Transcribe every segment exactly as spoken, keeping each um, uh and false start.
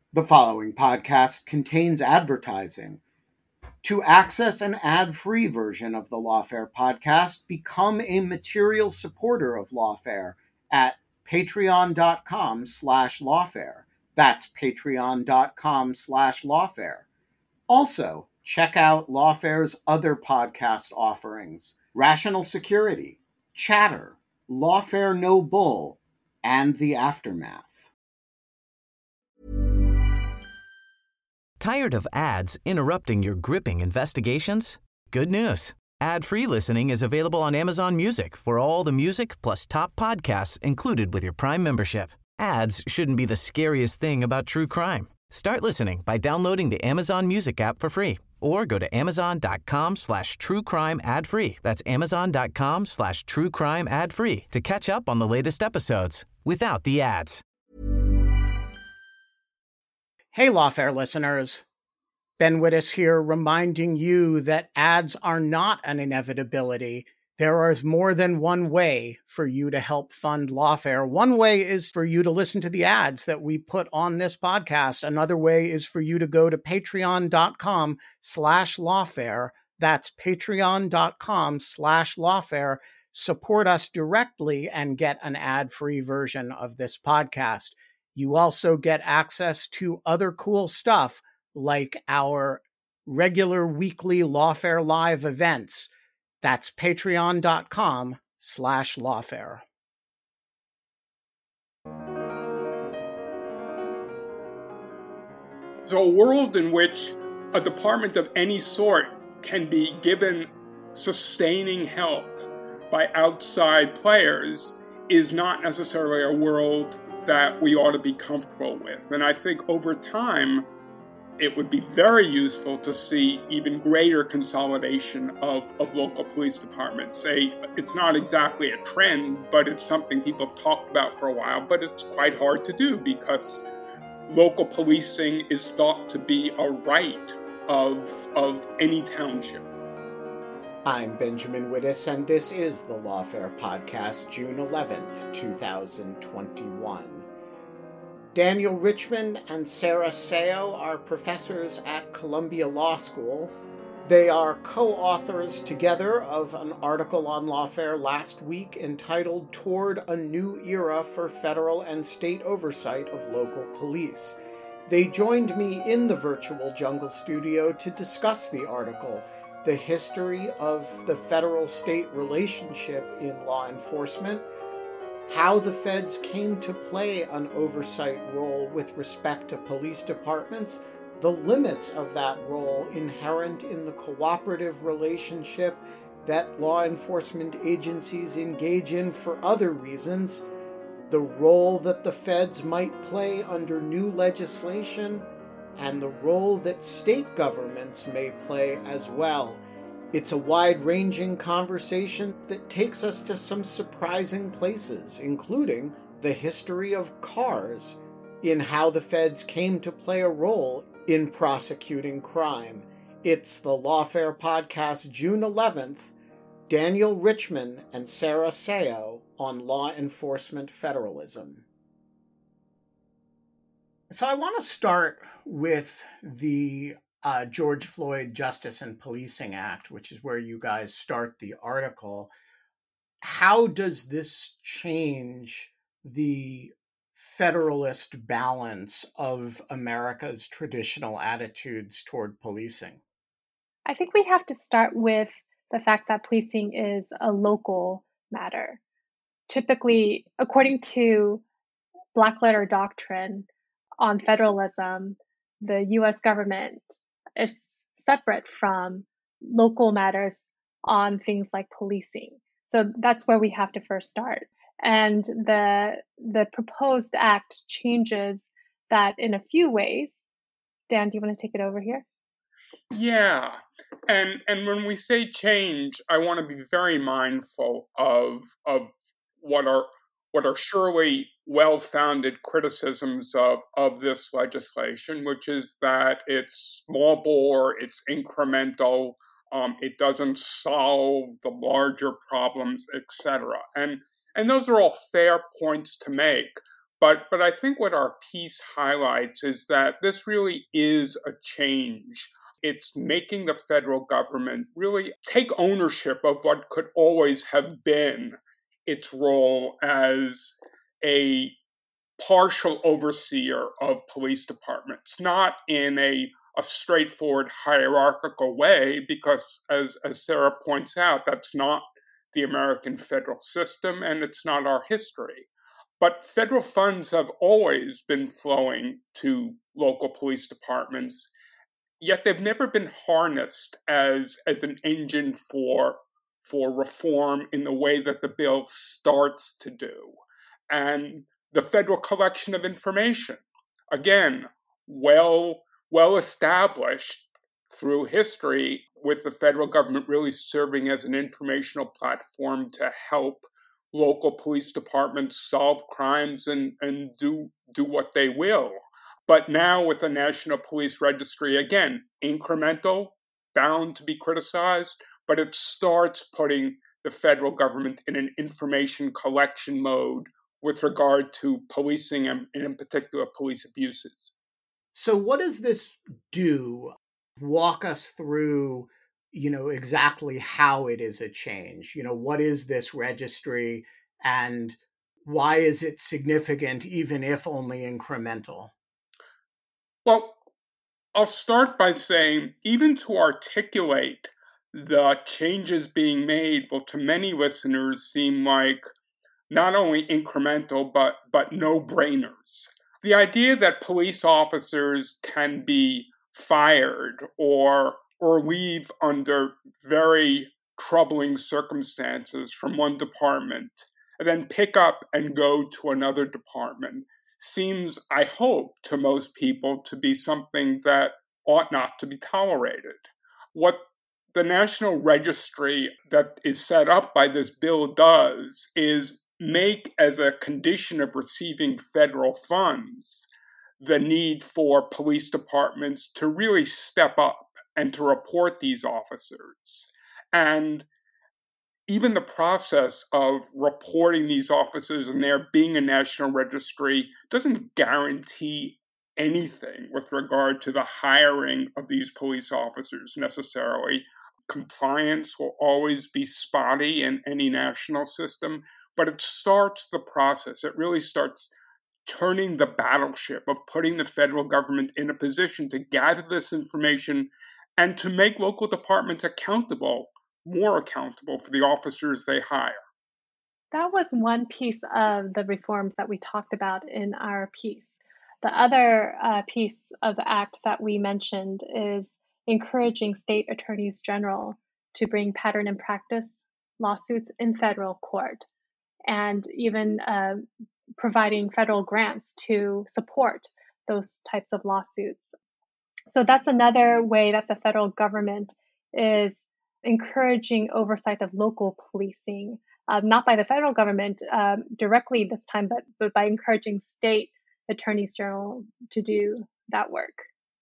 The following podcast contains advertising. To access an ad-free version of the Lawfare podcast, become a material supporter of Lawfare at patreon.com slash lawfare. That's patreon.com slash lawfare. Also, check out Lawfare's other podcast offerings: Rational Security, Chatter, Lawfare No Bull, and The Aftermath. Tired of ads interrupting your gripping investigations? Good news. Ad-free listening is available on Amazon Music for all the music plus top podcasts included with your Prime membership. Ads shouldn't be the scariest thing about true crime. Start listening by downloading the Amazon Music app for free or go to amazon.com slash true crime ad free. That's amazon.com slash true crime ad free to catch up on the latest episodes without the ads. Hey, Lawfare listeners. Ben Wittes here, reminding you that ads are not an inevitability. There is more than one way for you to help fund Lawfare. One way is for you to listen to the ads that we put on this podcast. Another way is for you to go to patreon.com slash lawfare. That's patreon.com slash lawfare. Support us directly and get an ad-free version of this podcast. You also get access to other cool stuff like our regular weekly Lawfare Live events. That's patreon.com slash lawfare. So a world in which a department of any sort can be given sustaining help by outside players is not necessarily a world that we ought to be comfortable with. And I think over time, it would be very useful to see even greater consolidation of, of local police departments. Say, it's not exactly a trend, but it's something people have talked about for a while, but it's quite hard to do because local policing is thought to be a right of, of any township. I'm Benjamin Wittes, and this is the Lawfare Podcast, June eleventh, twenty twenty-one. Daniel Richman and Sarah Seo are professors at Columbia Law School. They are co-authors together of an article on Lawfare last week entitled "Toward a New Era for Federal and State Oversight of Local Police." They joined me in the virtual Jungle Studio to discuss the article, the history of the federal-state relationship in law enforcement, how the feds came to play an oversight role with respect to police departments, the limits of that role inherent in the cooperative relationship that law enforcement agencies engage in for other reasons, the role that the feds might play under new legislation, and the role that state governments may play as well. It's a wide-ranging conversation that takes us to some surprising places, including the history of cars, in how the feds came to play a role in prosecuting crime. It's the Lawfare Podcast, June eleventh, Daniel Richman and Sarah Seo on law enforcement federalism. So I want to start with the uh, George Floyd Justice and Policing Act, which is where you guys start the article. How does this change the federalist balance of America's traditional attitudes toward policing? I think we have to start with the fact that policing is a local matter. Typically, according to Black Letter Doctrine on federalism, the U S government is separate from local matters on things like policing. So that's where we have to first start. And the the proposed act changes that in a few ways. Dan, do you want to take it over here? Yeah. And and when we say change, I want to be very mindful of of what are what are surely well-founded criticisms of, of this legislation, which is that it's small bore, it's incremental, um, it doesn't solve the larger problems, et cetera. And and those are all fair points to make. But, but I think what our piece highlights is that this really is a change. It's making the federal government really take ownership of what could always have been its role as a partial overseer of police departments, not in a, a straightforward hierarchical way, because as, as Sarah points out, that's not the American federal system and it's not our history. But federal funds have always been flowing to local police departments, yet they've never been harnessed as, as an engine for, for reform in the way that the bill starts to do. And the federal collection of information, again, well, well established through history, with the federal government really serving as an informational platform to help local police departments solve crimes and, and do, do what they will. But now with the National Police Registry, again, incremental, bound to be criticized, but it starts putting the federal government in an information collection mode with regard to policing and, and in particular police abuses. So what does this do? Walk us through, you know, exactly how it is a change. You know, what is this registry and why is it significant, even if only incremental? Well, I'll start by saying, even to articulate the changes being made will to many listeners seem like not only incremental, but, but no-brainers. The idea that police officers can be fired or, or leave under very troubling circumstances from one department and then pick up and go to another department seems, I hope, to most people to be something that ought not to be tolerated. What the National Registry that is set up by this bill does is make as a condition of receiving federal funds the need for police departments to really step up and to report these officers. And even the process of reporting these officers and there being a national registry doesn't guarantee anything with regard to the hiring of these police officers necessarily. Compliance will always be spotty in any national system, but it starts the process. It really starts turning the battleship of putting the federal government in a position to gather this information and to make local departments accountable, more accountable for the officers they hire. That was one piece of the reforms that we talked about in our piece. The other uh, piece of the act that we mentioned is encouraging state attorneys general to bring pattern and practice lawsuits in federal court, and even uh, providing federal grants to support those types of lawsuits. So that's another way that the federal government is encouraging oversight of local policing, uh, not by the federal government um, directly this time, but, but by encouraging state attorneys general to do that work.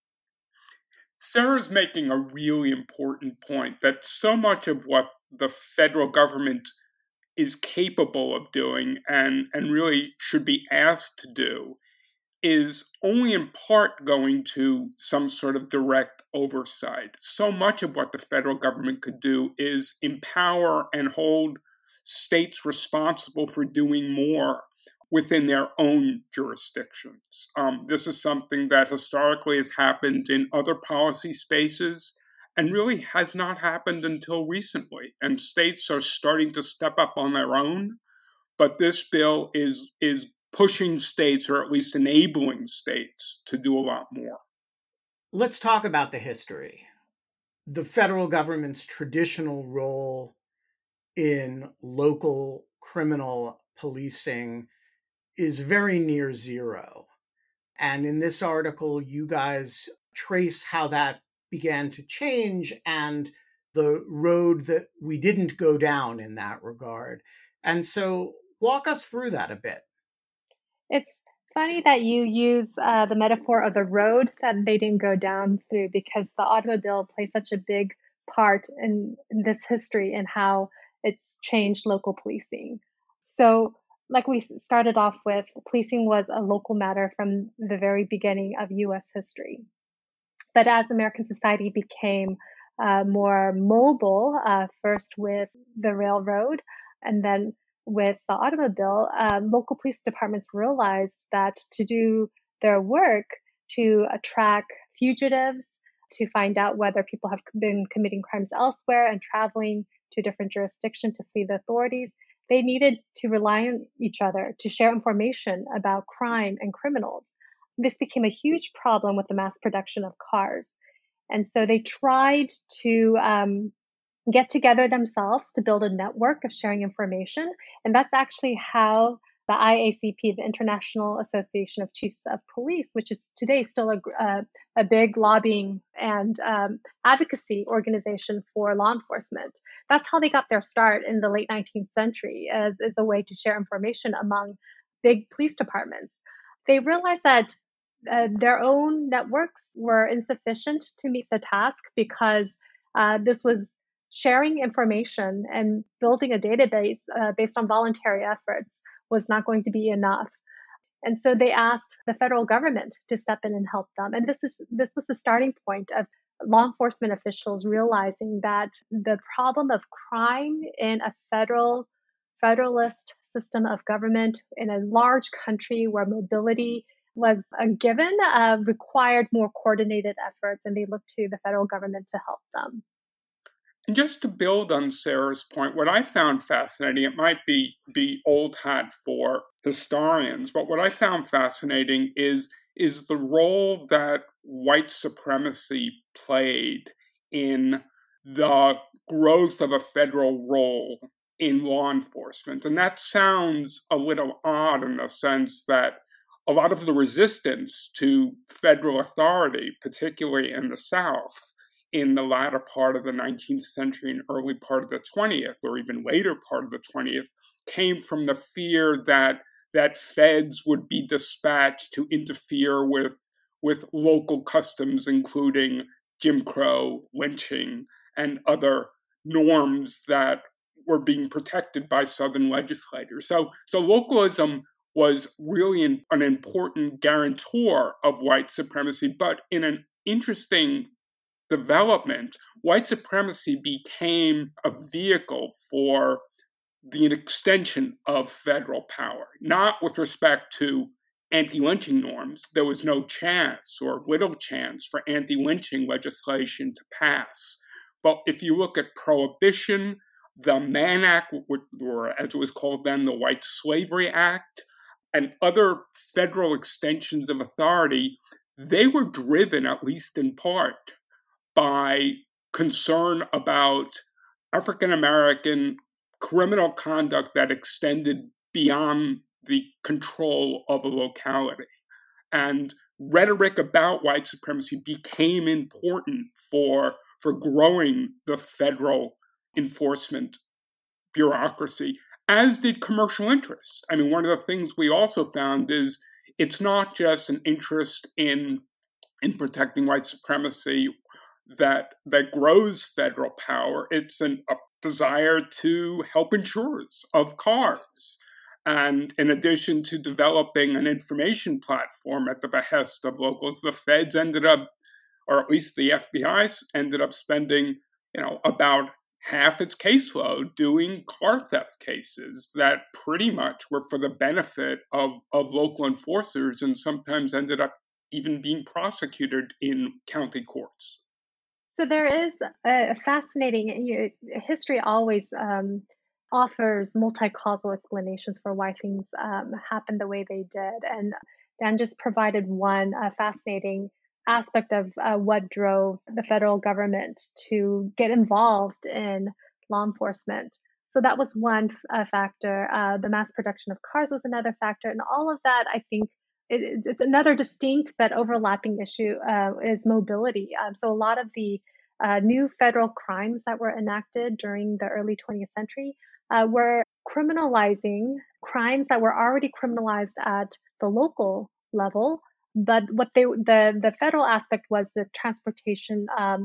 Sarah's making a really important point that so much of what the federal government is capable of doing and, and really should be asked to do is only in part going to some sort of direct oversight. So much of what the federal government could do is empower and hold states responsible for doing more within their own jurisdictions. Um, this is something that historically has happened in other policy spaces and really has not happened until recently. And states are starting to step up on their own, but this bill is is pushing states, or at least enabling states, to do a lot more. Let's talk about the history. The federal government's traditional role in local criminal policing is very near zero. And in this article, you guys trace how that began to change and the road that we didn't go down in that regard. And so walk us through that a bit. It's funny that you use uh, the metaphor of the road that they didn't go down through, because the automobile plays such a big part in, in this history and how it's changed local policing. So like we started off with, policing was a local matter from the very beginning of U S history. But as American society became uh, more mobile, uh, first with the railroad and then with the automobile, um, local police departments realized that to do their work, to track fugitives, to find out whether people have been committing crimes elsewhere and traveling to a different jurisdiction to flee the authorities, they needed to rely on each other to share information about crime and criminals. This became a huge problem with the mass production of cars. And so they tried to um, get together themselves to build a network of sharing information. And that's actually how the I A C P, the International Association of Chiefs of Police, which is today still a, a, a big lobbying and um, advocacy organization for law enforcement. That's how they got their start in the late nineteenth century as, as a way to share information among big police departments. They realized that uh, their own networks were insufficient to meet the task because uh, this was sharing information and building a database uh, based on voluntary efforts was not going to be enough. And so they asked the federal government to step in and help them. And this is this was the starting point of law enforcement officials realizing that the problem of crime in a federal federalist system of government in a large country where mobility was a given uh, required more coordinated efforts, and they looked to the federal government to help them. And just to build on Sarah's point, what I found fascinating, it might be, be old hat for historians, but what I found fascinating is, is the role that white supremacy played in the growth of a federal role in law enforcement. And that sounds a little odd in the sense that a lot of the resistance to federal authority, particularly in the South, in the latter part of the nineteenth century and early part of the twentieth, or even later part of the twentieth, came from the fear that that feds would be dispatched to interfere with, with local customs, including Jim Crow, lynching, and other norms that were being protected by Southern legislators. So, so localism was really an, an important guarantor of white supremacy, but in an interesting development, white supremacy became a vehicle for the extension of federal power, not with respect to anti-lynching norms. There was no chance or little chance for anti-lynching legislation to pass. But if you look at prohibition, the Mann Act, or as it was called then, the White Slavery Act, and other federal extensions of authority, they were driven, at least in part, by concern about African American criminal conduct that extended beyond the control of a locality. And rhetoric about white supremacy became important for, for growing the federal enforcement bureaucracy, as did commercial interests. I mean, one of the things we also found is it's not just an interest in, in protecting white supremacy that that grows federal power. It's an, a desire to help insurers of cars. And in addition to developing an information platform at the behest of locals, the feds ended up, or at least the F B I ended up spending, you know, about half its caseload doing car theft cases that pretty much were for the benefit of, of local enforcers and sometimes ended up even being prosecuted in county courts. So there is a fascinating, you know, history always um, offers multi-causal explanations for why things um, happened the way they did. And Dan just provided one uh, fascinating aspect of uh, what drove the federal government to get involved in law enforcement. So that was one uh, factor. Uh, the mass production of cars was another factor. And all of that, I think, it, it's another distinct but overlapping issue uh, is mobility. Um, so a lot of the uh, new federal crimes that were enacted during the early twentieth century uh, were criminalizing crimes that were already criminalized at the local level. But what they the the federal aspect was the transportation um,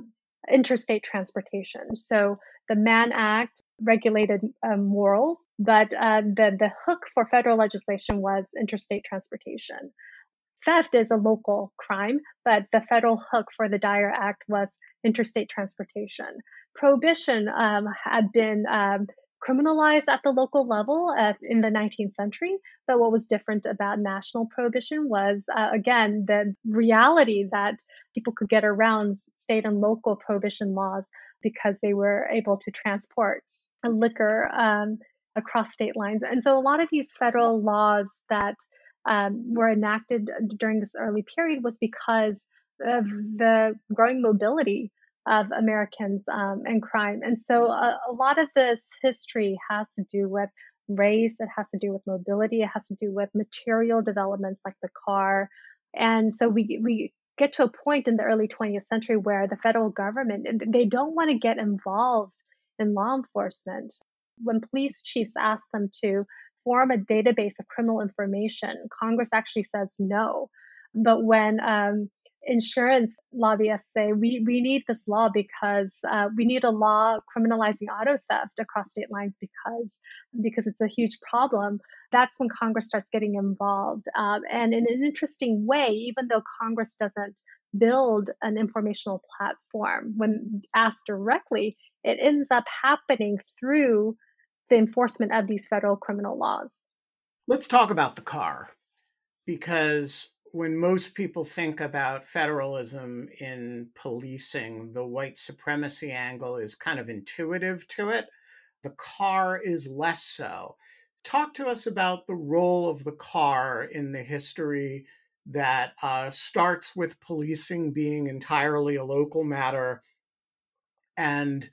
interstate transportation. So the Mann Act regulated uh, morals, but uh, the, the hook for federal legislation was interstate transportation. Theft is a local crime, but the federal hook for the Dyer Act was interstate transportation. Prohibition um, had been um, criminalized at the local level uh, in the nineteenth century, but what was different about national prohibition was, uh, again, the reality that people could get around state and local prohibition laws because they were able to transport liquor um, across state lines. And so a lot of these federal laws that um, were enacted during this early period was because of the growing mobility of Americans um, and crime. And so a, a lot of this history has to do with race, it has to do with mobility, it has to do with material developments like the car. And so we, we get to a point in the early twentieth century where the federal government, they don't want to get involved in law enforcement. When police chiefs ask them to form a database of criminal information, Congress actually says no. But when um, insurance lobbyists say we, we need this law because uh, we need a law criminalizing auto theft across state lines because because it's a huge problem, that's when Congress starts getting involved. Um, and in an interesting way, even though Congress doesn't build an informational platform, when asked directly, it ends up happening through the enforcement of these federal criminal laws. Let's talk about the car, because when most people think about federalism in policing, the white supremacy angle is kind of intuitive to it. The car is less so. Talk to us about the role of the car in the history that uh, starts with policing being entirely a local matter and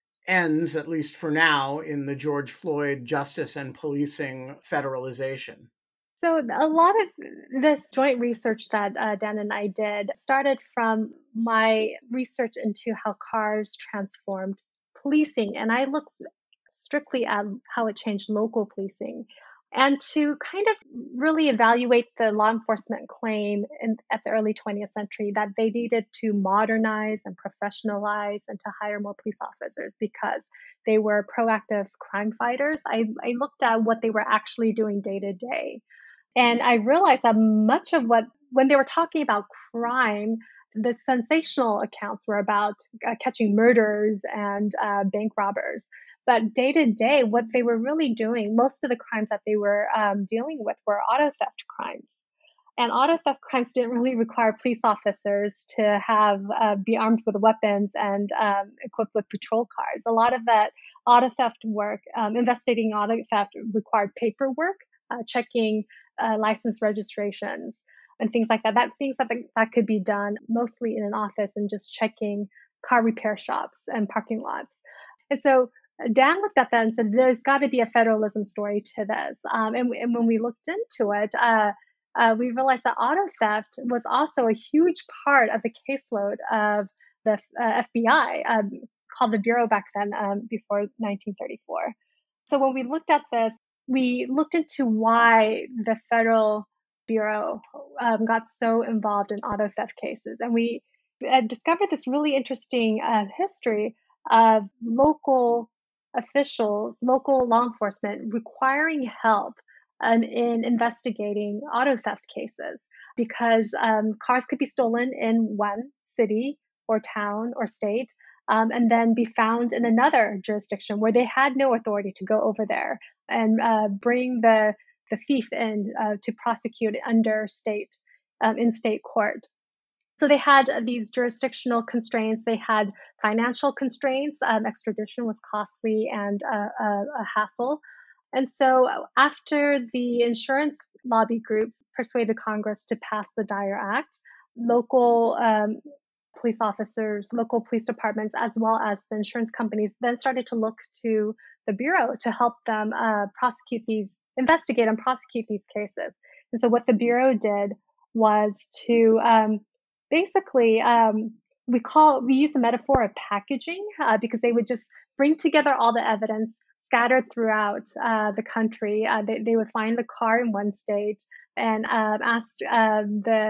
ends, at least for now, in the George Floyd justice and policing federalization. So a lot of this joint research that uh, Dan and I did started from my research into how cars transformed policing. And I looked strictly at how it changed local policing and to kind of really evaluate the law enforcement claim in, at the early twentieth century that they needed to modernize and professionalize and to hire more police officers because they were proactive crime fighters. I, I looked at what they were actually doing day to day. And I realized that much of what, when they were talking about crime, the sensational accounts were about uh, catching murderers and uh, bank robbers. But day to day, what they were really doing, most of the crimes that they were um, dealing with were auto theft crimes. And auto theft crimes didn't really require police officers to have uh, be armed with weapons and um, equipped with patrol cars. A lot of that auto theft work, um, investigating auto theft, required paperwork, uh, checking uh, license registrations, and things like that. That things that that could be done mostly in an office and just checking car repair shops and parking lots. And so Dan looked at that and said, there's got to be a federalism story to this. Um, and, and when we looked into it, uh, uh, we realized that auto theft was also a huge part of the caseload of the uh, F B I, um, called the Bureau back then, um, before nineteen thirty-four. So when we looked at this, we looked into why the Federal Bureau um, got so involved in auto theft cases. And we uh, discovered this really interesting uh, history of local officials, local law enforcement requiring help um, in investigating auto theft cases because um, cars could be stolen in one city or town or state um, and then be found in another jurisdiction where they had no authority to go over there and uh, bring the, the thief in uh, to prosecute under state, um, in state court. So they had these jurisdictional constraints. They had financial constraints. Um, extradition was costly and uh, a, a hassle. And so after the insurance lobby groups persuaded Congress to pass the Dyer Act, local um, police officers, local police departments, as well as the insurance companies then started to look to the Bureau to help them uh, prosecute these, investigate and prosecute these cases. And so what the Bureau did was to um, basically, um, we call, we use the metaphor of packaging uh, because they would just bring together all the evidence scattered throughout uh, the country. Uh, they, they would find the car in one state and uh, ask uh, the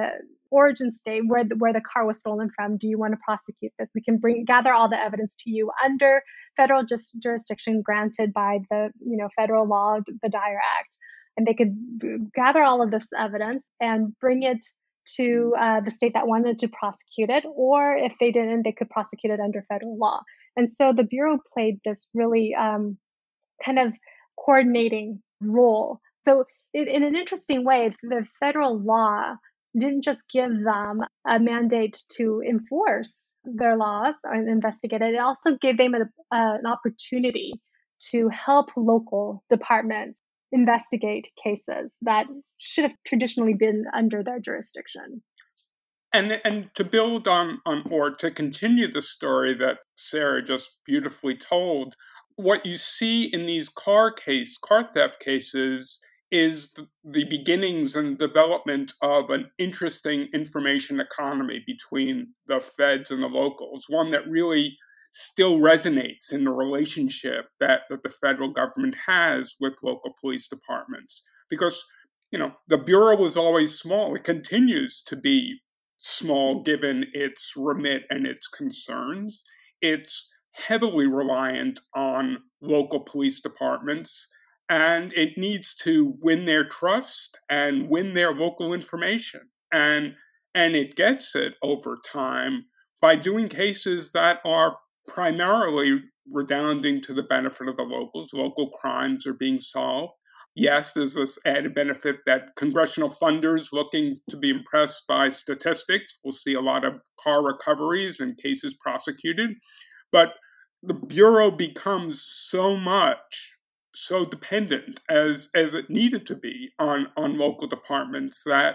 origin state where the, where the car was stolen from. Do you want to prosecute this? We can bring gather all the evidence to you under federal just jurisdiction granted by the you know federal law, the Dyer Act, and they could gather all of this evidence and bring it to uh, the state that wanted to prosecute it, or if they didn't, they could prosecute it under federal law. And so the Bureau played this really um, kind of coordinating role. So it, in an interesting way, the federal law didn't just give them a mandate to enforce their laws and investigate it. It also gave them a, uh, an opportunity to help local departments investigate cases that should have traditionally been under their jurisdiction. And and to build on, on or to continue the story that Sarah just beautifully told, what you see in these car case, car theft cases is the, the beginnings and development of an interesting information economy between the feds and the locals, one that really still resonates in the relationship that, that the federal government has with local police departments. Because, you know, the Bureau was always small. It continues to be small given its remit and its concerns. It's heavily reliant on local police departments, and it needs to win their trust and win their local information. And, and it gets it over time by doing cases that are primarily redounding to the benefit of the locals. Local crimes are being solved. Yes, there's this added benefit that congressional funders looking to be impressed by statistics will see a lot of car recoveries and cases prosecuted. But the Bureau becomes so much, so dependent as, as it needed to be on, on local departments that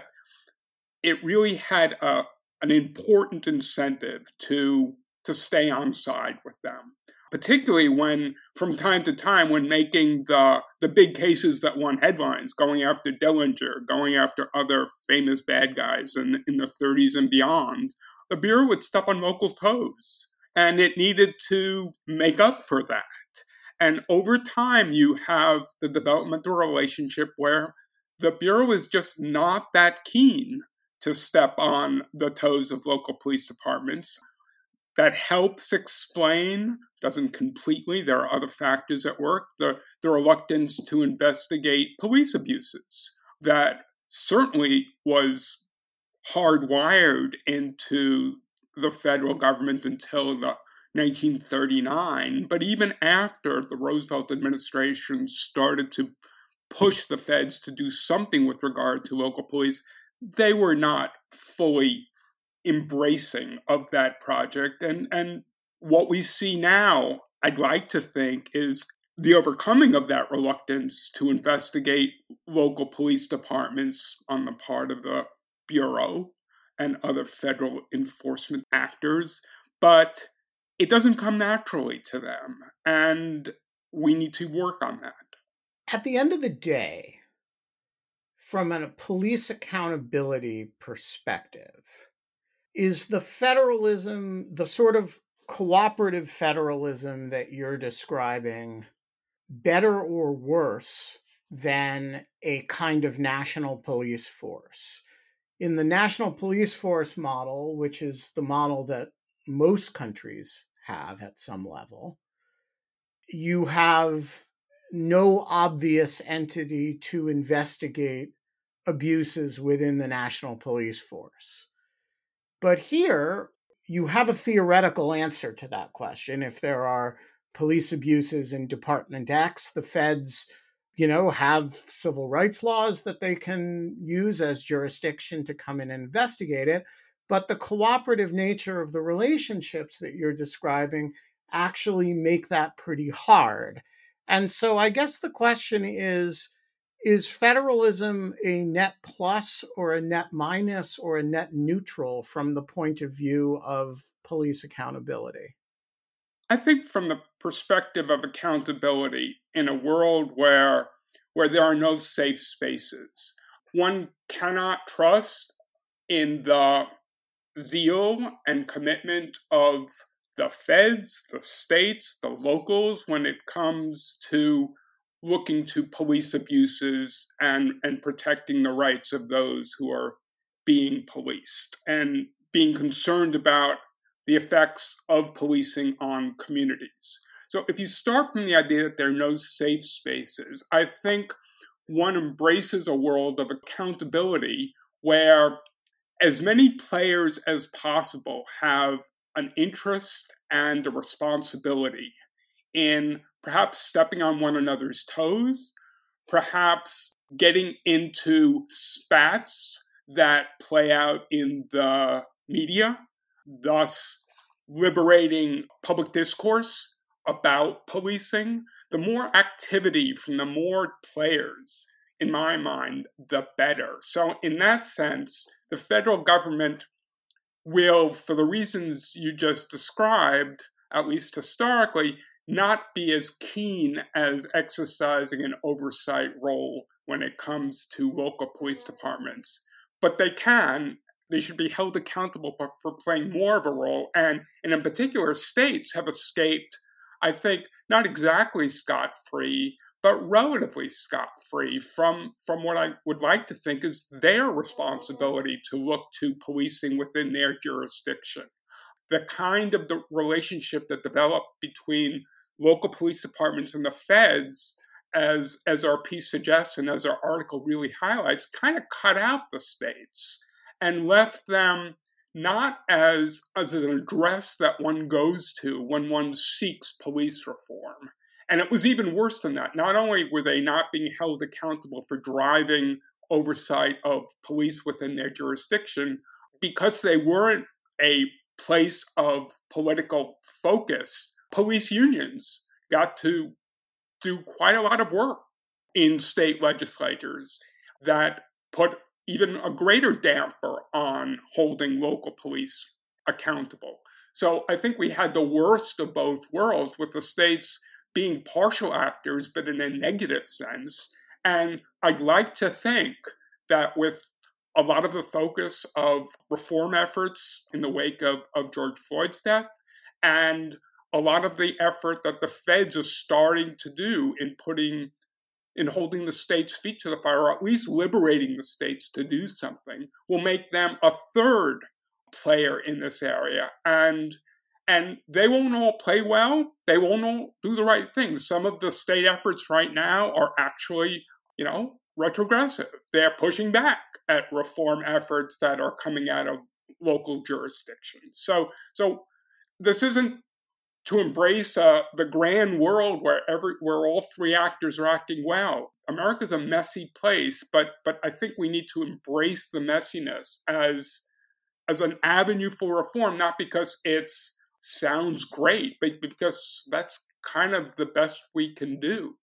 it really had a, an important incentive to to stay on side with them, particularly when, from time to time, when making the, the big cases that won headlines, going after Dillinger, going after other famous bad guys in, in the thirties and beyond, the Bureau would step on local toes, and it needed to make up for that. And over time, you have the developmental relationship where the Bureau is just not that keen to step on the toes of local police departments. That helps explain, doesn't completely, there are other factors at work, the, the reluctance to investigate police abuses that certainly was hardwired into the federal government until the nineteen thirty-nine. But even after the Roosevelt administration started to push the feds to do something with regard to local police, they were not fully embracing of that project. And, and what we see now, I'd like to think, is the overcoming of that reluctance to investigate local police departments on the part of the Bureau and other federal enforcement actors. But it doesn't come naturally to them, and we need to work on that. At the end of the day, from a police accountability perspective, is the federalism, the sort of cooperative federalism that you're describing, better or worse than a kind of national police force? In the national police force model, which is the model that most countries have at some level, you have no obvious entity to investigate abuses within the national police force. But here, you have a theoretical answer to that question. If there are police abuses in Department X, the feds, you know, have civil rights laws that they can use as jurisdiction to come in and investigate it. But the cooperative nature of the relationships that you're describing actually make that pretty hard. And so I guess the question is, is federalism a net plus or a net minus or a net neutral from the point of view of police accountability? I think from the perspective of accountability in a world where, where there are no safe spaces, one cannot trust in the zeal and commitment of the feds, the states, the locals when it comes to looking to police abuses and, and protecting the rights of those who are being policed and being concerned about the effects of policing on communities. So if you start from the idea that there are no safe spaces, I think one embraces a world of accountability where as many players as possible have an interest and a responsibility in perhaps stepping on one another's toes, perhaps getting into spats that play out in the media, thus liberating public discourse about policing. The more activity from the more players, in my mind, the better. So in that sense, the federal government will, for the reasons you just described, at least historically, not be as keen as exercising an oversight role when it comes to local police departments. But they can, they should be held accountable for, for playing more of a role. And, and in particular, states have escaped, I think, not exactly scot-free, but relatively scot-free from, from what I would like to think is their responsibility to look to policing within their jurisdiction. The kind of the relationship that developed between local police departments and the feds, as, as our piece suggests and as our article really highlights, kind of cut out the states and left them not as, as an address that one goes to when one seeks police reform. And it was even worse than that. Not only were they not being held accountable for driving oversight of police within their jurisdiction, because they weren't a place of political focus, police unions got to do quite a lot of work in state legislatures that put even a greater damper on holding local police accountable. So I think we had the worst of both worlds, with the states being partial actors, but in a negative sense. And I'd like to think that with a lot of the focus of reform efforts in the wake of, of George Floyd's death, and a lot of the effort that the feds are starting to do in putting, in holding the states' feet to the fire, or at least liberating the states to do something, will make them a third player in this area. And And they won't all play well. They won't all do the right things. Some of the state efforts right now are actually, you know, retrogressive. They're pushing back at reform efforts that are coming out of local jurisdictions. So, so this isn't to embrace uh, the grand world where every where all three actors are acting well. America's a messy place, but but I think we need to embrace the messiness as as an avenue for reform, not because it's sounds great, but because that's kind of the best we can do.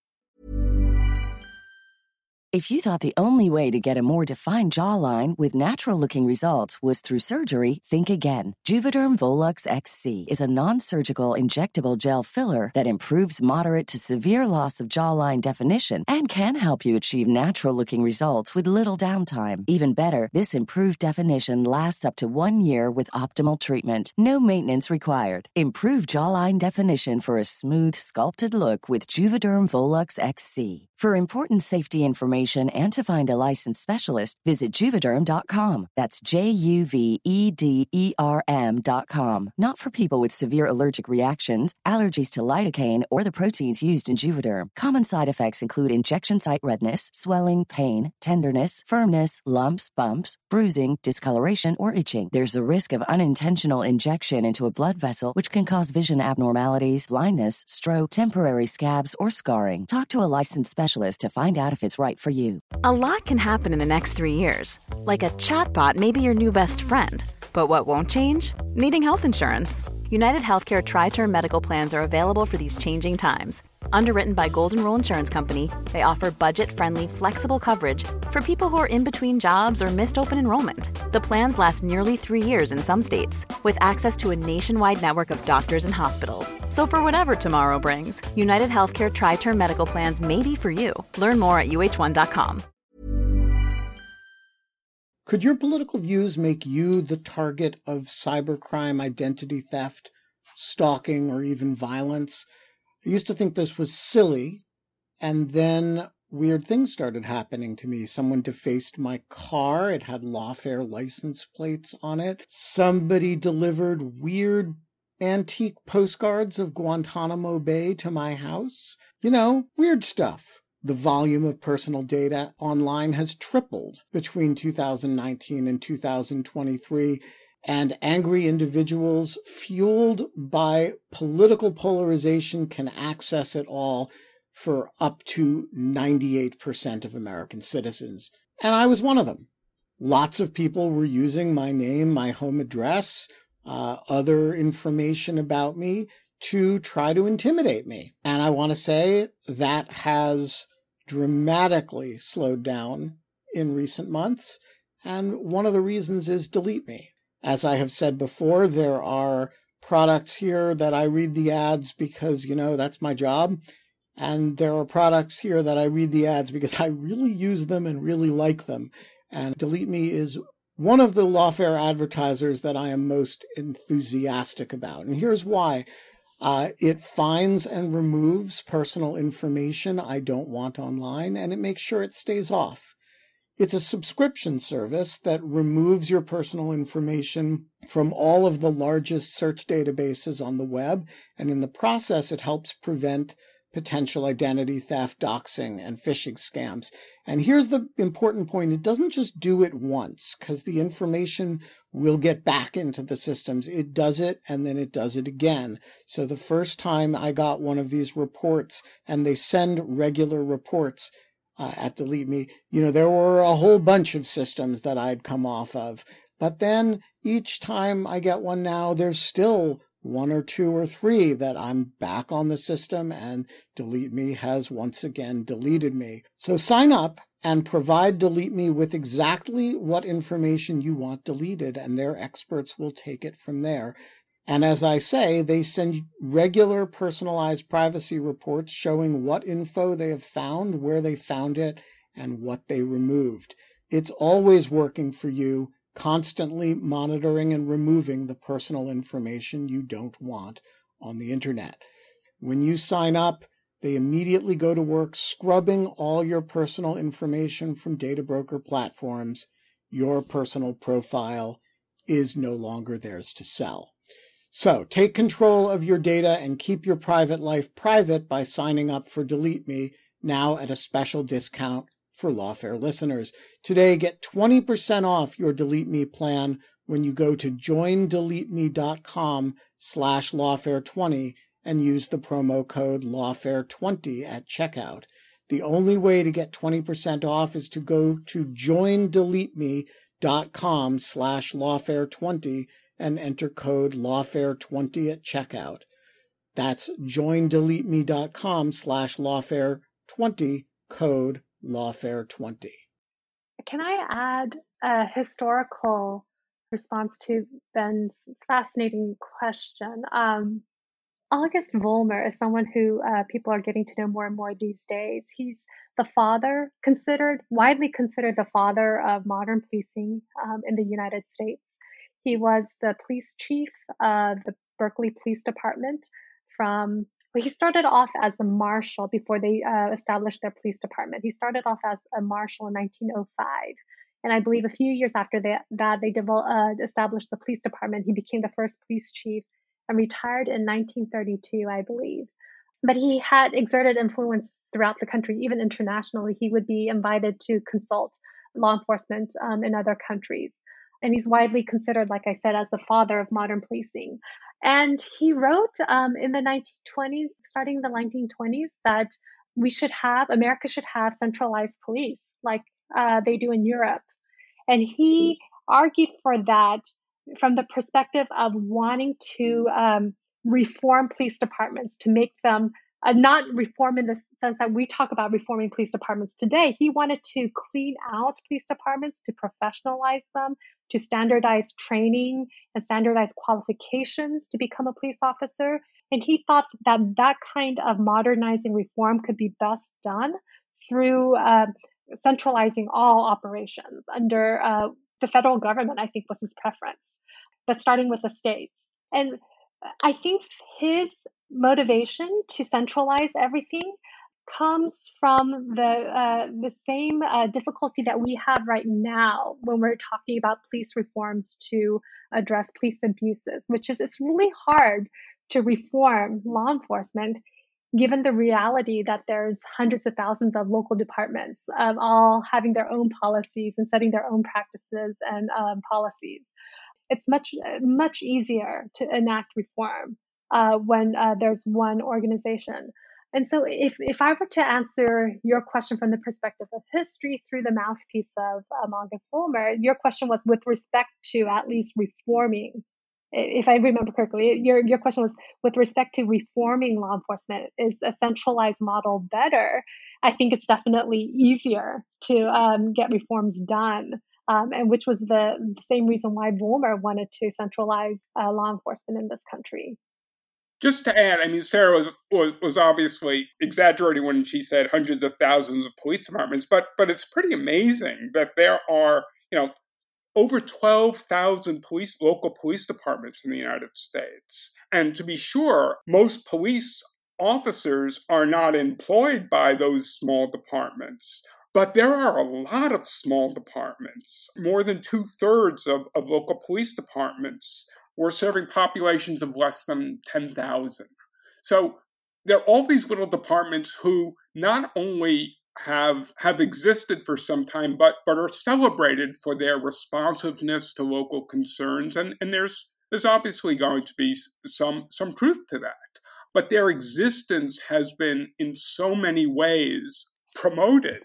If you thought the only way to get a more defined jawline with natural-looking results was through surgery, think again. Juvederm Volux X C is a non-surgical injectable gel filler that improves moderate to severe loss of jawline definition and can help you achieve natural-looking results with little downtime. Even better, this improved definition lasts up to one year with optimal treatment. No maintenance required. Improve jawline definition for a smooth, sculpted look with Juvederm Volux X C. For important safety information and to find a licensed specialist, visit Juvederm dot com. That's J U V E D E R M dot com. Not for people with severe allergic reactions, allergies to lidocaine, or the proteins used in Juvederm. Common side effects include injection site redness, swelling, pain, tenderness, firmness, lumps, bumps, bruising, discoloration, or itching. There's a risk of unintentional injection into a blood vessel, which can cause vision abnormalities, blindness, stroke, temporary scabs, or scarring. Talk to a licensed specialist to find out if it's right for you. A lot can happen in the next three years. Like a chatbot may be your new best friend. But what won't change? Needing health insurance. United Healthcare Tri-Term Medical Plans are available for these changing times. Underwritten by Golden Rule Insurance Company, they offer budget-friendly, flexible coverage for people who are in between jobs or missed open enrollment. The plans last nearly three years in some states, with access to a nationwide network of doctors and hospitals. So for whatever tomorrow brings, United Healthcare Tri-Term Medical Plans may be for you. Learn more at U H one dot com. Could your political views make you the target of cybercrime, identity theft, stalking, or even violence? I used to think this was silly, and then weird things started happening to me. Someone defaced my car. It had Lawfare license plates on it. Somebody delivered weird antique postcards of Guantanamo Bay to my house. You know, weird stuff. The volume of personal data online has tripled between two thousand nineteen and two thousand twenty-three, and angry individuals fueled by political polarization can access it all for up to ninety-eight percent of American citizens. And I was one of them. Lots of people were using my name, my home address, uh, other information about me to try to intimidate me. And I want to say that has dramatically slowed down in recent months. And one of the reasons is Delete Me. As I have said before, there are products here that I read the ads because, you know, that's my job. And there are products here that I read the ads because I really use them and really like them. And Delete Me is one of the Lawfare advertisers that I am most enthusiastic about. And here's why. Uh, it finds and removes personal information I don't want online, and it makes sure it stays off. It's a subscription service that removes your personal information from all of the largest search databases on the web, and in the process, it helps prevent potential identity theft, doxing, and phishing scams. And here's the important point. It doesn't just do it once, because the information will get back into the systems. It does it, and then it does it again. So the first time I got one of these reports, and they send regular reports uh, at Delete Me, you know, there were a whole bunch of systems that I'd come off of. But then each time I get one now, there's still one or two or three that I'm back on the system, and Delete Me has once again deleted me. So sign up and provide Delete Me with exactly what information you want deleted, and their experts will take it from there. And as I say, they send regular personalized privacy reports showing what info they have found, where they found it, and what they removed. It's always working for you, constantly monitoring and removing the personal information you don't want on the internet. When you sign up, they immediately go to work scrubbing all your personal information from data broker platforms. Your personal profile is no longer theirs to sell. So take control of your data and keep your private life private by signing up for Delete Me, now at a special discount for Lawfare listeners. Today, get twenty percent off your Delete Me plan when you go to joindeleteme.com slash lawfare20 and use the promo code lawfare twenty at checkout. The only way to get twenty percent off is to go to joindeleteme.com slash lawfare20 and enter code lawfare twenty at checkout. That's joindeleteme.com slash lawfare20, code lawfare twenty. Can I add a historical response to Ben's fascinating question? Um, August Vollmer is someone who uh, people are getting to know more and more these days. He's the father, considered, widely considered the father of modern policing um, in the United States. He was the police chief of the Berkeley Police Department from Well, he started off as a marshal before they uh, established their police department. He started off as a marshal in nineteen oh five. And I believe a few years after that, that they developed, uh, established the police department. He became the first police chief and retired in nineteen thirty-two, I believe. But he had exerted influence throughout the country, even internationally. He would be invited to consult law enforcement um, in other countries. And he's widely considered, like I said, as the father of modern policing. And he wrote um, in the nineteen twenties, starting in the nineteen twenties, that we should have, America should have centralized police like uh, they do in Europe. And he argued for that from the perspective of wanting to um, reform police departments, to make them uh, not reform in the sense that we talk about reforming police departments today. He wanted to clean out police departments, to professionalize them, to standardize training and standardize qualifications to become a police officer. And he thought that that kind of modernizing reform could be best done through uh, centralizing all operations under uh, the federal government, I think was his preference, but starting with the states. And I think his motivation to centralize everything comes from the uh, the same uh, difficulty that we have right now when we're talking about police reforms to address police abuses, which is it's really hard to reform law enforcement given the reality that there's hundreds of thousands of local departments um, all having their own policies and setting their own practices and um, policies. It's much, much easier to enact reform uh, when uh, there's one organization. And so if, if I were to answer your question from the perspective of history through the mouthpiece of um, August Vollmer, your question was with respect to at least reforming. If I remember correctly, your, your question was with respect to reforming law enforcement, is a centralized model better? I think it's definitely easier to um, get reforms done. Um, and which was the same reason why Vollmer wanted to centralize uh, law enforcement in this country. Just to add, I mean, Sarah was, was was obviously exaggerating when she said hundreds of thousands of police departments, but but it's pretty amazing that there are, you know, over twelve thousand police local police departments in the United States. And to be sure, most police officers are not employed by those small departments. But there are a lot of small departments. More than two-thirds of, of local police departments were serving populations of less than ten thousand. So there are all these little departments who not only have have existed for some time, but but are celebrated for their responsiveness to local concerns. And, and there's there's obviously going to be some some truth to that. But their existence has been in so many ways promoted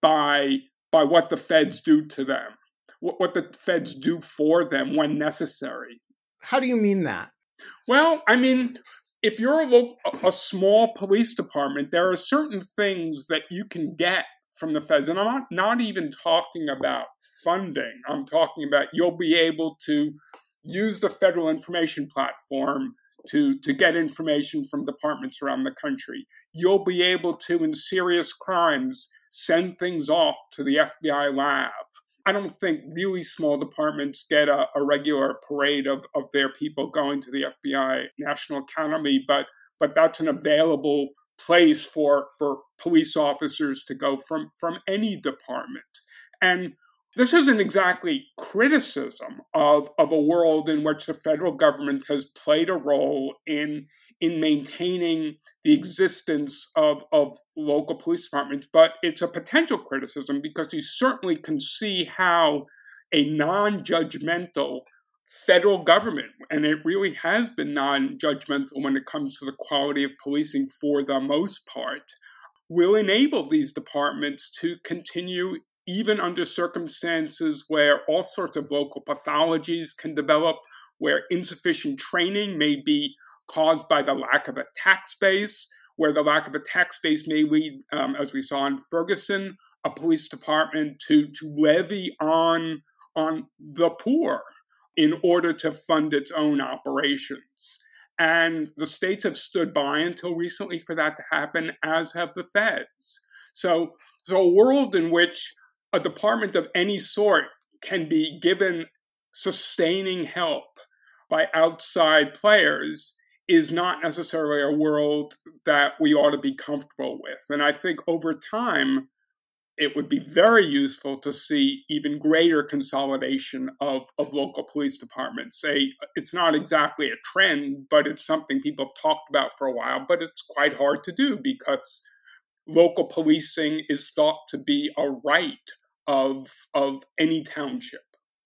by by what the feds do to them, what, what the feds do for them when necessary. How do you mean that? Well, I mean, if you're a, lo- a small police department, there are certain things that you can get from the feds. And I'm not, not even talking about funding. I'm talking about you'll be able to use the federal information platform to, to get information from departments around the country. You'll be able to, in serious crimes, send things off to the F B I lab. I don't think really small departments get a, a regular parade of, of their people going to the F B I National Academy, but but that's an available place for, for police officers to go from, from any department. And this isn't exactly criticism of, of a world in which the federal government has played a role in in maintaining the existence of, of local police departments, but it's a potential criticism because you certainly can see how a non-judgmental federal government, and it really has been non-judgmental when it comes to the quality of policing for the most part, will enable these departments to continue even under circumstances where all sorts of local pathologies can develop, where insufficient training may be caused by the lack of a tax base, where the lack of a tax base may lead, um, as we saw in Ferguson, a police department to, to levy on, on the poor in order to fund its own operations. And the states have stood by until recently for that to happen, as have the feds. So, so a world in which a department of any sort can be given sustaining help by outside players is not necessarily a world that we ought to be comfortable with. And I think over time, it would be very useful to see even greater consolidation of, of local police departments. Say, it's not exactly a trend, but it's something people have talked about for a while, but it's quite hard to do because local policing is thought to be a right of, of any township.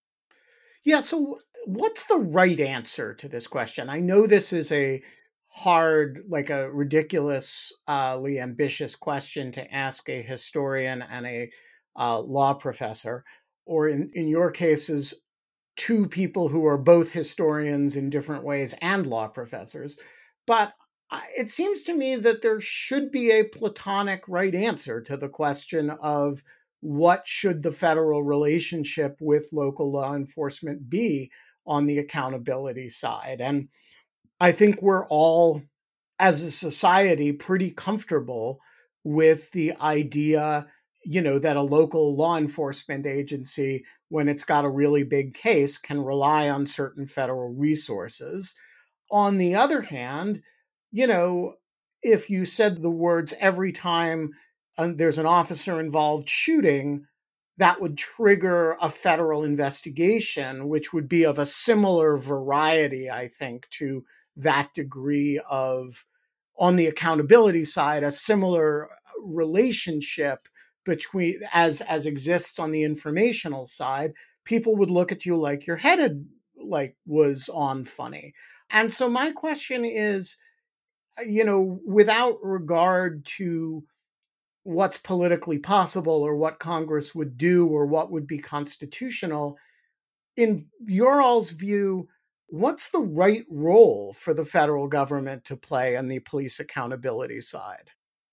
Yeah, so what's the right answer to this question? I know this is a hard, like a ridiculously ambitious question to ask a historian and a uh, law professor, or in, in your cases, two people who are both historians in different ways and law professors. But it seems to me that there should be a platonic right answer to the question of what should the federal relationship with local law enforcement be on the accountability side. And I think we're all, as a society, pretty comfortable with the idea, you know, that a local law enforcement agency, when it's got a really big case, can rely on certain federal resources. On the other hand, you know, if you said the words every time uh, there's an officer involved shooting, that would trigger a federal investigation, which would be of a similar variety, I think, to that degree of, on the accountability side, a similar relationship between as as exists on the informational side. People would look at you like your head had, like was on funny. And so my question is, you know, without regard to what's politically possible or what Congress would do or what would be constitutional, in your all's view, what's the right role for the federal government to play on the police accountability side?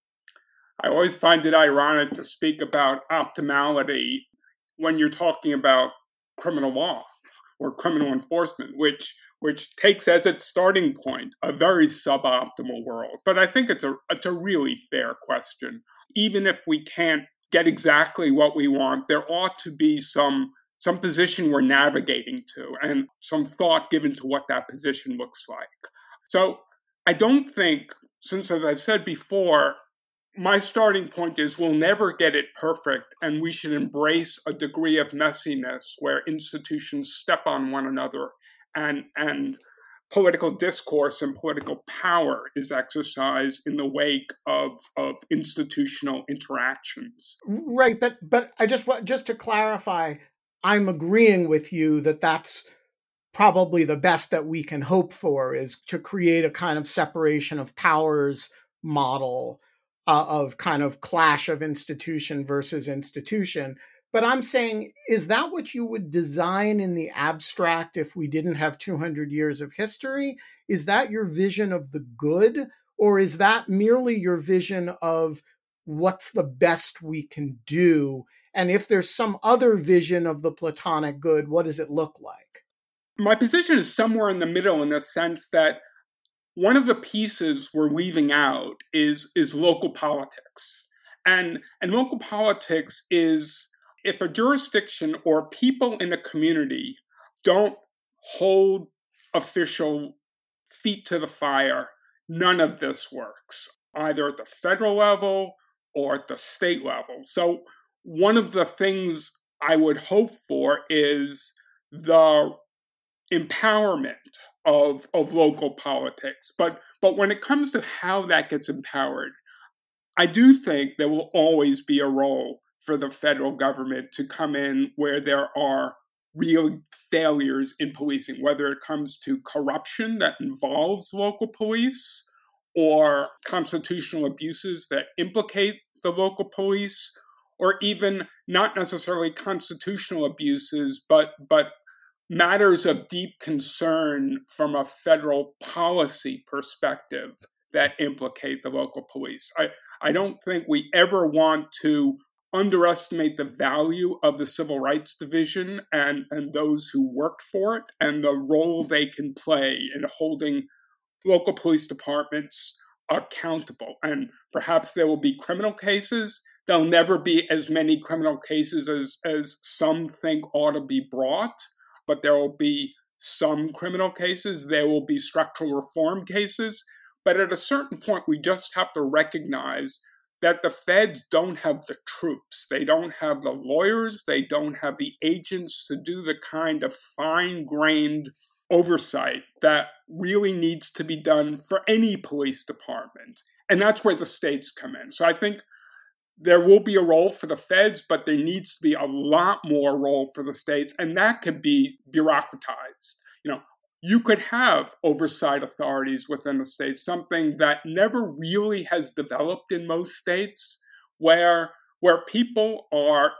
I always find it ironic to speak about optimality when you're talking about criminal law or criminal enforcement, which which takes as its starting point a very suboptimal world. But I think it's a it's a really fair question. Even if we can't get exactly what we want, there ought to be some some position we're navigating to and some thought given to what that position looks like. So I don't think, since as I've said before, my starting point is we'll never get it perfect, and we should embrace a degree of messiness where institutions step on one another and and political discourse and political power is exercised in the wake of, of institutional interactions. Right, but but I just want just to clarify, I'm agreeing with you that that's probably the best that we can hope for, is to create a kind of separation of powers model uh, of kind of clash of institution versus institution. But I'm saying, is that what you would design in the abstract if we didn't have two hundred years of history? Is that your vision of the good? Or is that merely your vision of what's the best we can do? And if there's some other vision of the Platonic good, what does it look like? My position is somewhere in the middle, in the sense that one of the pieces we're leaving out is, is local politics. And, and local politics is, if a jurisdiction or people in a community don't hold official feet to the fire, none of this works, either at the federal level or at the state level. So one of the things I would hope for is the empowerment of, of local politics. But, but when it comes to how that gets empowered, I do think there will always be a role for the federal government to come in where there are real failures in policing, whether it comes to corruption that involves local police or constitutional abuses that implicate the local police, or even not necessarily constitutional abuses, but, but matters of deep concern from a federal policy perspective that implicate the local police. I, I don't think we ever want to underestimate the value of the Civil Rights Division and, and those who worked for it and the role they can play in holding local police departments accountable. And perhaps there will be criminal cases. There'll never be as many criminal cases as, as some think ought to be brought, but there will be some criminal cases. There will be structural reform cases. But at a certain point, we just have to recognize that the feds don't have the troops. They don't have the lawyers. They don't have the agents to do the kind of fine-grained oversight that really needs to be done for any police department. And that's where the states come in. So I think there will be a role for the feds, but there needs to be a lot more role for the states, and that could be bureaucratized. You know, you could have oversight authorities within the states, something that never really has developed in most states, where, where people are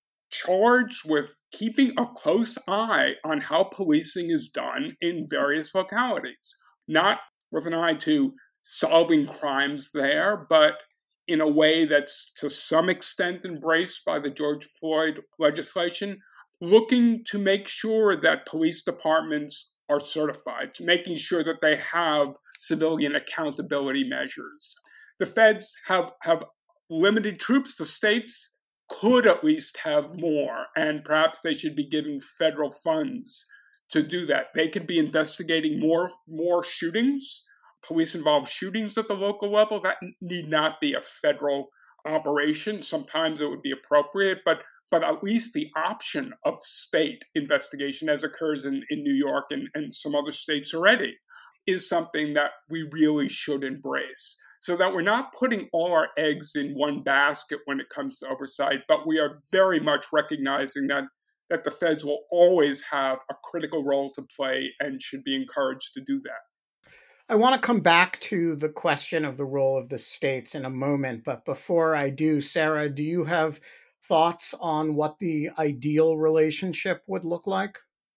charged with keeping a close eye on how policing is done in various localities. Not with an eye to solving crimes there, but in a way that's to some extent embraced by the George Floyd legislation, looking to make sure that police departments are certified, making sure that they have civilian accountability measures. The feds have, have limited troops. The states could at least have more, and perhaps they should be given federal funds to do that. They could be investigating more, more shootings, police-involved shootings at the local level, that need not be a federal operation. Sometimes it would be appropriate, but but at least the option of state investigation, as occurs in, in New York and, and some other states already, is something that we really should embrace. So that we're not putting all our eggs in one basket when it comes to oversight, but we are very much recognizing that, that the feds will always have a critical role to play and should be encouraged to do that. I want to come back to the question of the role of the states in a moment, but before I do, Sarah, do you have thoughts on what the ideal relationship would look like?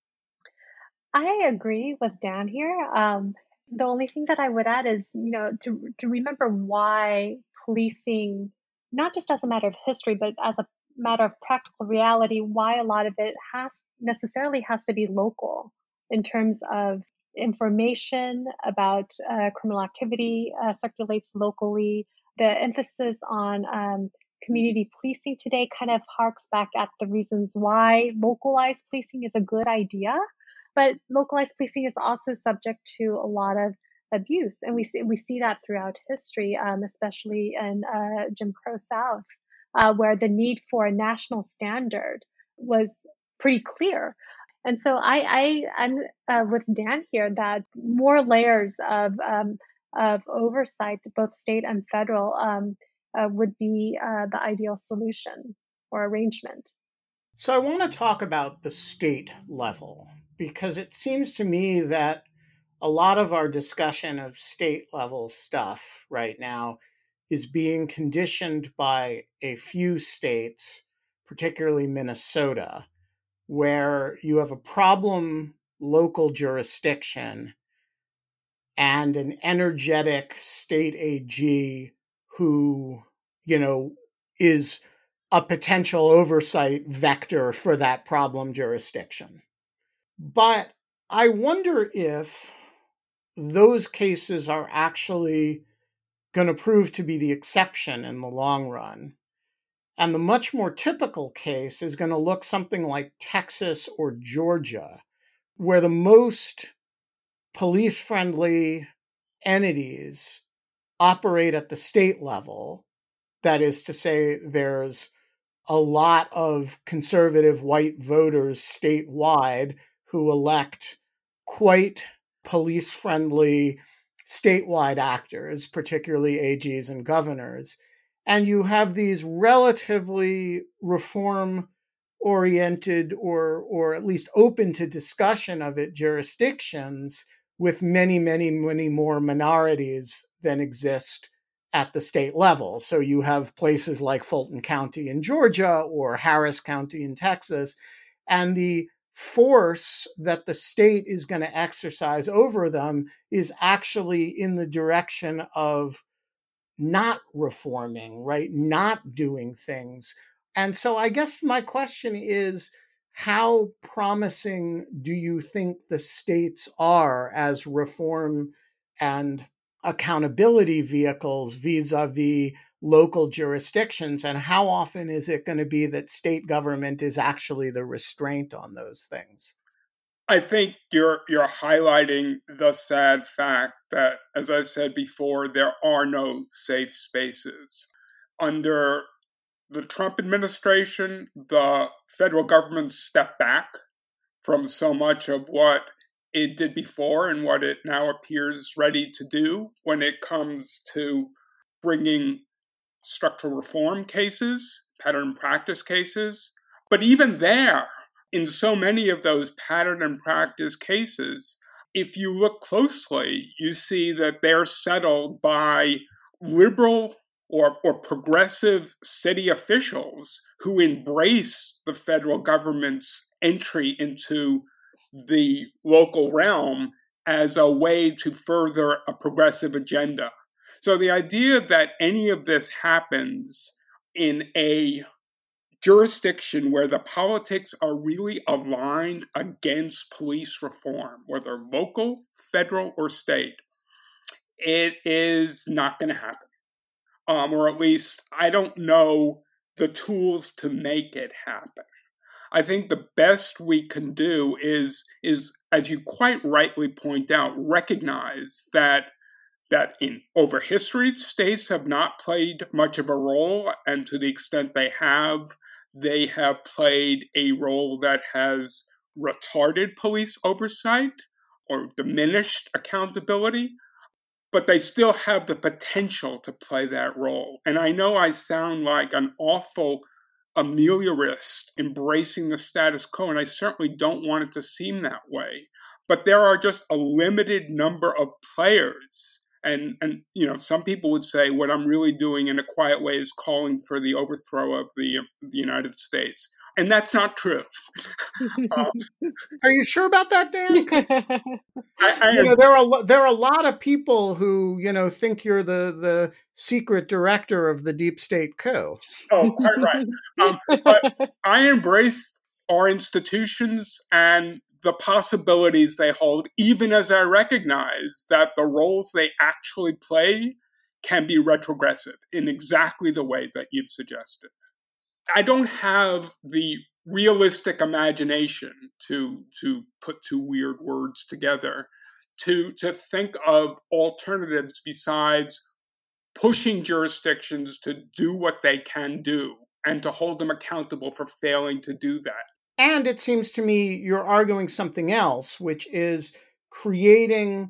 I agree with Dan here. Um, the only thing that I would add is, you know, to to remember why policing, not just as a matter of history, but as a matter of practical reality, why a lot of it has necessarily has to be local in terms of information about uh, criminal activity uh, circulates locally. The emphasis on um, community policing today kind of harks back at the reasons why localized policing is a good idea, but localized policing is also subject to a lot of abuse, and we see we see that throughout history, um, especially in uh, Jim Crow South, uh, where the need for a national standard was pretty clear. And so I, I I'm uh, with Dan here that more layers of um, of oversight, both state and federal, um, uh, would be uh, the ideal solution or arrangement. So I want to talk about the state level, because it seems to me that a lot of our discussion of state level stuff right now is being conditioned by a few states, particularly Minnesota, where you have a problem local jurisdiction and an energetic state A G who, you know, is a potential oversight vector for that problem jurisdiction. But I wonder if those cases are actually going to prove to be the exception in the long run. And the much more typical case is going to look something like Texas or Georgia, where the most police-friendly entities operate at the state level. That is to say, there's a lot of conservative white voters statewide who elect quite police-friendly statewide actors, particularly A Gs and governors. And you have these relatively reform-oriented or, or at least open to discussion of it jurisdictions with many, many, many more minorities than exist at the state level. So you have places like Fulton County in Georgia or Harris County in Texas, and the force that the state is going to exercise over them is actually in the direction of not reforming, right? Not doing things. And so I guess my question is, how promising do you think the states are as reform and accountability vehicles vis-a-vis local jurisdictions? And how often is it going to be that state government is actually the restraint on those things? I think you're you're highlighting the sad fact that, as I said before, there are no safe spaces. Under the Trump administration, the federal government stepped back from so much of what it did before and what it now appears ready to do when it comes to bringing structural reform cases, pattern and practice cases. But even there, in so many of those pattern and practice cases, if you look closely, you see that they're settled by liberal or, or progressive city officials who embrace the federal government's entry into the local realm as a way to further a progressive agenda. So the idea that any of this happens in a jurisdiction where the politics are really aligned against police reform, whether local, federal, or state, it is not going to happen. Um, or at least I don't know the tools to make it happen. I think the best we can do is, is, as you quite rightly point out, recognize that that in over history, states have not played much of a role, and to the extent they have, they have played a role that has retarded police oversight or diminished accountability, but they still have the potential to play that role. And I know I sound like an awful ameliorist embracing the status quo, and I certainly don't want it to seem that way. But there are just a limited number of players. And, and you know, some people would say what I'm really doing in a quiet way is calling for the overthrow of the, the United States. And that's not true. uh, are you sure about that, Dan? I, I you know, there are there are a lot of people who, you know, think you're the, the secret director of the deep state coup. Oh, quite right. Um, but I embrace our institutions and the possibilities they hold, even as I recognize that the roles they actually play can be retrogressive in exactly the way that you've suggested. I don't have the realistic imagination, to to put two weird words together, to to think of alternatives besides pushing jurisdictions to do what they can do and to hold them accountable for failing to do that. And it seems to me you're arguing something else, which is creating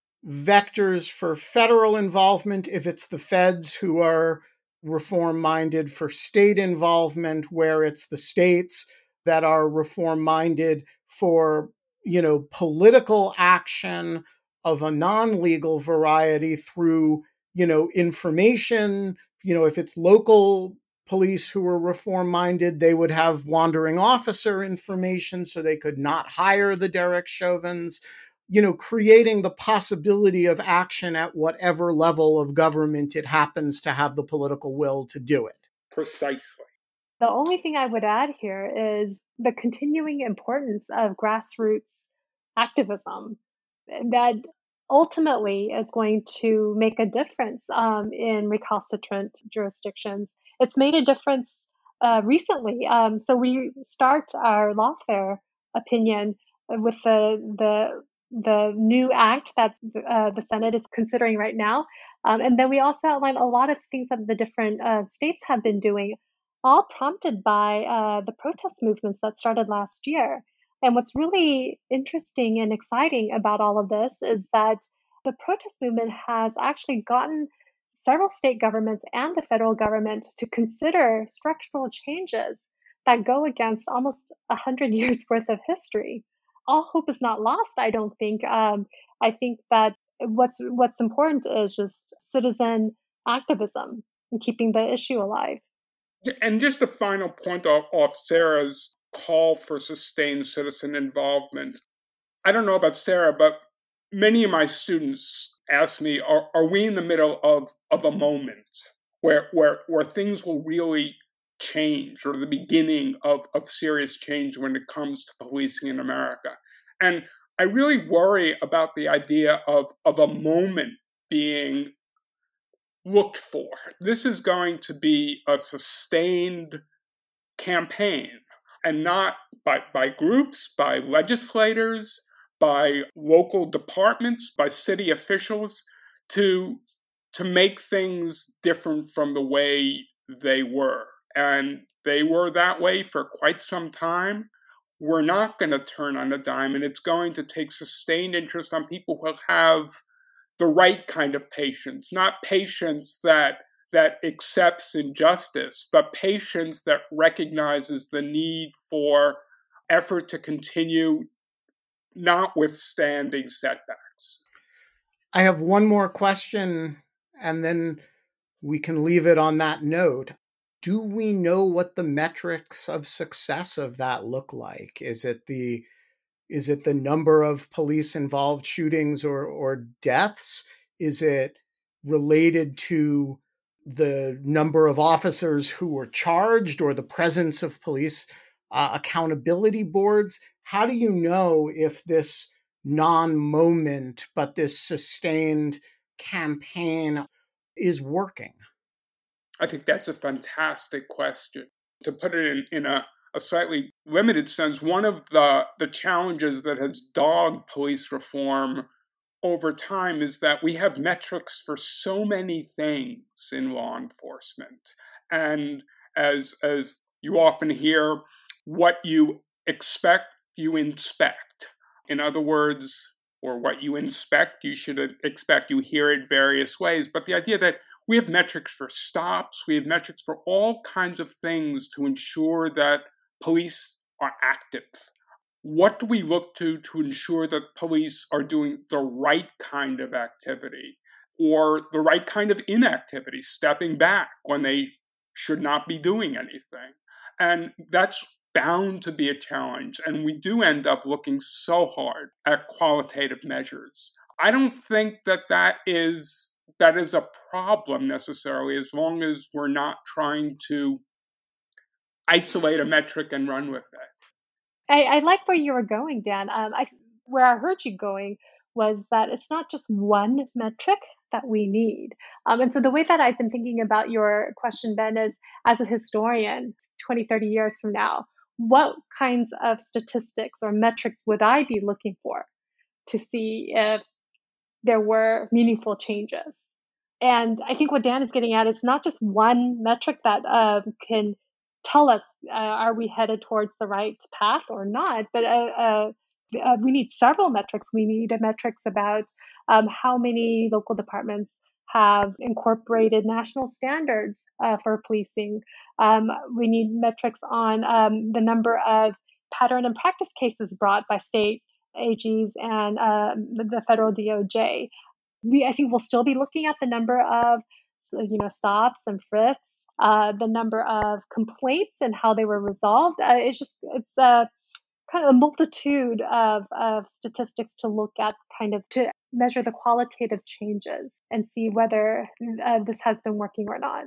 vectors for federal involvement if it's the feds who are reform-minded, for state involvement where it's the states that are reform-minded, for, you know, political action of a non-legal variety through, you know, information. You know, if it's local police who are reform-minded, they would have wandering officer information so they could not hire the Derek Chauvins. You know, creating the possibility of action at whatever level of government it happens to have the political will to do it. Precisely. The only thing I would add here is the continuing importance of grassroots activism that ultimately is going to make a difference um, in recalcitrant jurisdictions. It's made a difference uh, recently. Um, so we start our lawfare opinion with the the the new act that uh, the Senate is considering right now. Um, and then we also outline a lot of things that the different uh, states have been doing, all prompted by uh, the protest movements that started last year. And what's really interesting and exciting about all of this is that the protest movement has actually gotten several state governments and the federal government to consider structural changes that go against almost one hundred years worth of history. All hope is not lost, I don't think. Um, I think that what's what's important is just citizen activism and keeping the issue alive. And just a final point off, off Sarah's call for sustained citizen involvement. I don't know about Sarah, but many of my students ask me, are, are we in the middle of, of a moment where, where, where things will really change, or the beginning of, of serious change when it comes to policing in America? And I really worry about the idea of, of a moment being looked for. This is going to be a sustained campaign, and not by, by groups, by legislators, by local departments, by city officials, to, to make things different from the way they were. And they were that way for quite some time. We're not going to turn on a dime, and it's going to take sustained interest on people who have the right kind of patience, not patience that that accepts injustice, but patience that recognizes the need for effort to continue notwithstanding setbacks. I have one more question, and then we can leave it on that note. Do we know what the metrics of success of that look like? Is it the is it the number of police involved shootings or, or deaths? Is it related to the number of officers who were charged, or the presence of police uh, accountability boards? How do you know if this non-moment, but this sustained campaign is working? I think that's a fantastic question. To put it in, in a, a slightly limited sense, one of the, the challenges that has dogged police reform over time is that we have metrics for so many things in law enforcement. And as, as you often hear, what you expect, you inspect. In other words, or what you inspect, you should expect. You hear it various ways. But the idea that we have metrics for stops, we have metrics for all kinds of things to ensure that police are active. What do we look to to ensure that police are doing the right kind of activity or the right kind of inactivity, stepping back when they should not be doing anything? And that's bound to be a challenge. And we do end up looking so hard at qualitative measures. I don't think that that is, that is a problem necessarily, as long as we're not trying to isolate a metric and run with it. I, I like where you were going, Dan. Um, I, where I heard you going was that it's not just one metric that we need. Um, and so the way that I've been thinking about your question, Ben, is as a historian, twenty, thirty years from now, what kinds of statistics or metrics would I be looking for to see if there were meaningful changes? And I think what Dan is getting at is not just one metric that uh, can tell us, uh, are we headed towards the right path or not? But uh, uh, uh, we need several metrics. We need metrics about um, how many local departments have incorporated national standards uh, for policing. Um, we need metrics on um, the number of pattern and practice cases brought by state A Gs and uh, the federal D O J. We, I think we'll still be looking at the number of, you know, stops and frisks, uh, the number of complaints and how they were resolved. Uh, it's just, it's a kind of a multitude of, of statistics to look at, kind of to measure the qualitative changes and see whether uh, this has been working or not.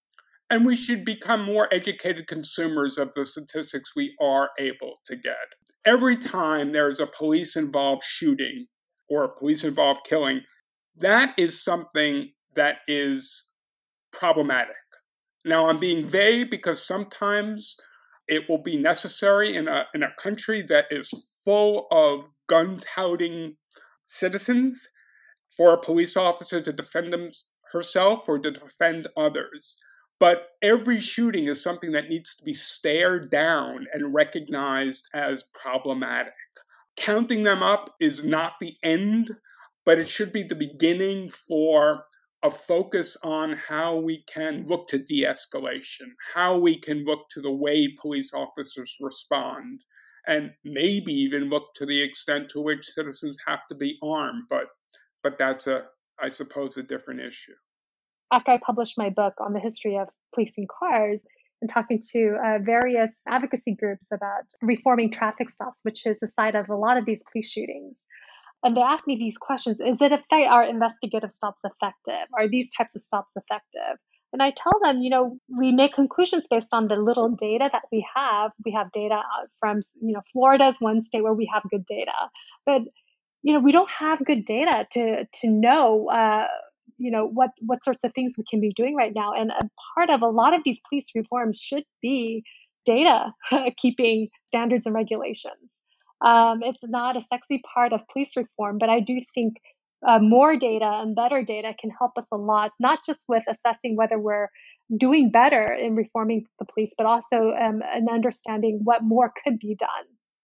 And we should become more educated consumers of the statistics we are able to get. Every time there's a police-involved shooting or a police-involved killing, that is something that is problematic. Now, I'm being vague because sometimes it will be necessary in a in a country that is full of gun-touting citizens for a police officer to defend them, herself or to defend others. But every shooting is something that needs to be stared down and recognized as problematic. Counting them up is not the end, but it should be the beginning for a focus on how we can look to de-escalation, how we can look to the way police officers respond, and maybe even look to the extent to which citizens have to be armed. But but that's, a, I suppose, a different issue. After I published my book on the history of policing cars and talking to uh, various advocacy groups about reforming traffic stops, which is the site of a lot of these police shootings, and they asked me these questions. Is it effect, are investigative stops effective? Are these types of stops effective? And I tell them, you know, we make conclusions based on the little data that we have. We have data from, you know, Florida is one state where we have good data. But, you know, we don't have good data to to know, uh, you know, what, what sorts of things we can be doing right now. And a part of a lot of these police reforms should be data keeping standards and regulations. Um, it's not a sexy part of police reform, but I do think uh, more data and better data can help us a lot, not just with assessing whether we're doing better in reforming the police, but also um, in understanding what more could be done.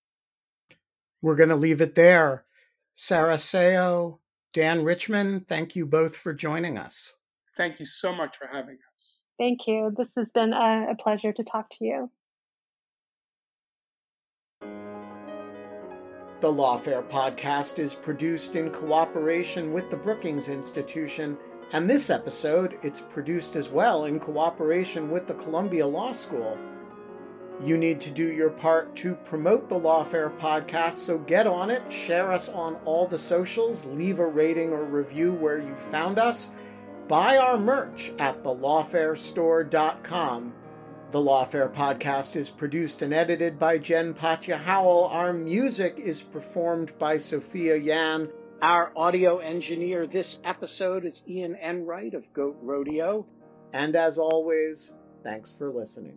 We're going to leave it there. Sarah Seo, Dan Richman, thank you both for joining us. Thank you so much for having us. Thank you. This has been a, a pleasure to talk to you. The Lawfare podcast is produced in cooperation with the Brookings Institution, and this episode, it's produced as well in cooperation with the Columbia Law School. You need to do your part to promote the Lawfare podcast, so get on it, share us on all the socials, leave a rating or review where you found us, buy our merch at the lawfare store dot com. The Lawfare podcast is produced and edited by Jen Patja Howell. Our music is performed by Sophia Yan. Our audio engineer this episode is Ian Enright of Goat Rodeo. And as always, thanks for listening.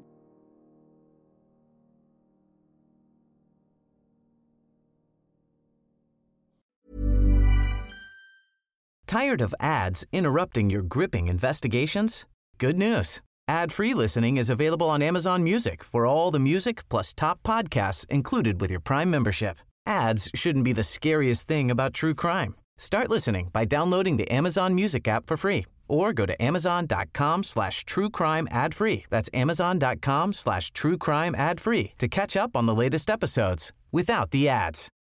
Tired of ads interrupting your gripping investigations? Good news. Ad-free listening is available on Amazon Music for all the music plus top podcasts included with your Prime membership. Ads shouldn't be the scariest thing about true crime. Start listening by downloading the Amazon Music app for free or go to amazon.com slash true crime ad free. That's amazon.com slash true crime ad free to catch up on the latest episodes without the ads.